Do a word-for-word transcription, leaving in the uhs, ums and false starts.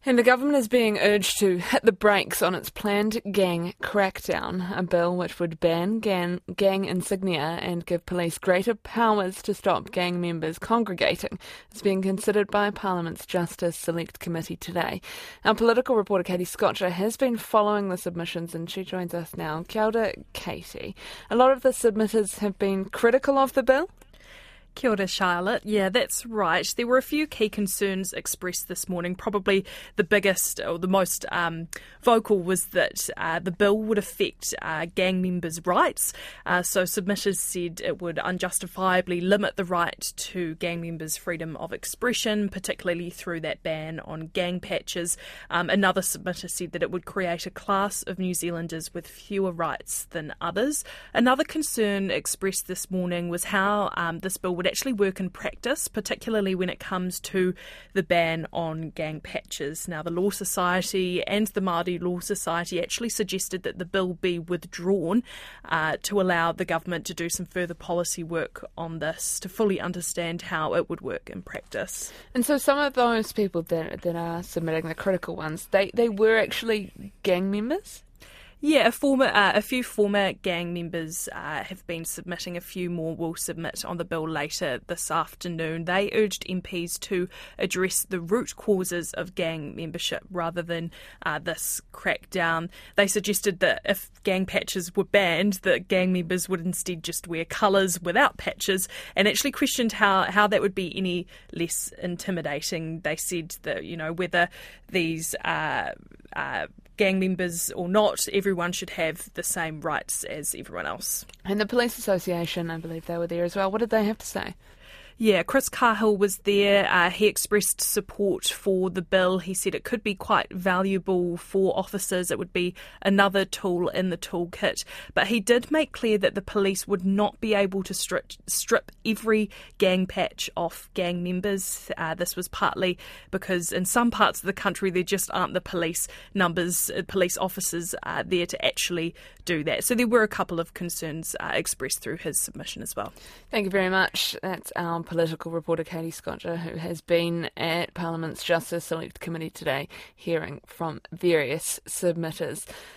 And the government is being urged to hit the brakes on its planned gang crackdown, a bill which would ban gang, gang insignia and give police greater powers to stop gang members congregating. It's being considered by Parliament's Justice Select Committee today. Our political reporter Katie Scotcher has been following the submissions and she joins us now. Kia ora, Katie. A lot of the submitters have been critical of the bill. Kia ora, Charlotte. Yeah, that's right. There were a few key concerns expressed this morning. Probably the biggest or the most um, vocal was that uh, the bill would affect uh, gang members' rights. Uh, so submitters said it would unjustifiably limit the right to gang members' freedom of expression, particularly through that ban on gang patches. Um, another submitter said that it would create a class of New Zealanders with fewer rights than others. Another concern expressed this morning was how um, this bill would actually work in practice, particularly when it comes to the ban on gang patches. Now, the Law Society and the Māori Law Society actually suggested that the bill be withdrawn uh, to allow the government to do some further policy work on this to fully understand how it would work in practice. And so some of those people that that are submitting, the critical ones, they, they were actually gang members? Yeah, a former, uh, a few former gang members uh, have been submitting. A few more will submit on the bill later this afternoon. They urged M Ps to address the root causes of gang membership rather than uh, this crackdown. They suggested that if gang patches were banned, that gang members would instead just wear colours without patches, and actually questioned how, how that would be any less intimidating. They said that, you know, whether these uh, uh, gang members or not, everyone should have the same rights as everyone else. And the Police Association, I believe they were there as well. What did they have to say? Yeah, Chris Cahill was there. Uh, he expressed support for the bill. He said it could be quite valuable for officers. It would be another tool in the toolkit. But he did make clear that the police would not be able to strip, strip every gang patch off gang members. Uh, this was partly because in some parts of the country there just aren't the police numbers, uh, police officers uh, there to actually do that. So there were a couple of concerns uh, expressed through his submission as well. Thank you very much. That's our political reporter Katie Scotcher, who has been at Parliament's Justice Select Committee today hearing from various submitters.